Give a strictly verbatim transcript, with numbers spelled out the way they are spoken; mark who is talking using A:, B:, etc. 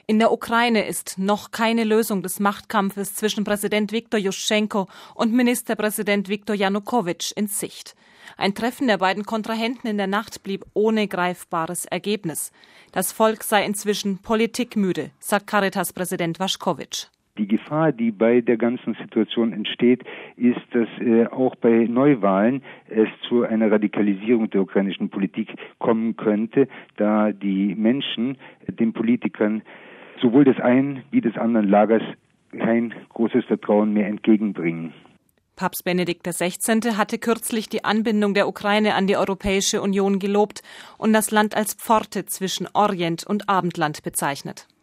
A: In der Ukraine ist noch keine Lösung des Machtkampfes zwischen Präsident Viktor Juschtschenko und Ministerpräsident Viktor Janukowitsch in Sicht. Ein Treffen der beiden Kontrahenten in der Nacht blieb ohne greifbares Ergebnis. Das Volk sei inzwischen politikmüde, sagt Caritas-Präsident Waschkowitsch.
B: Die Gefahr, die bei der ganzen Situation entsteht, ist, dass äh, auch bei Neuwahlen es zu einer Radikalisierung der ukrainischen Politik kommen könnte, da die Menschen den Politikern sowohl des einen wie des anderen Lagers kein großes Vertrauen mehr entgegenbringen.
A: Papst Benedikt der Sechzehnte hatte kürzlich die Anbindung der Ukraine an die Europäische Union gelobt und das Land als Pforte zwischen Orient und Abendland bezeichnet.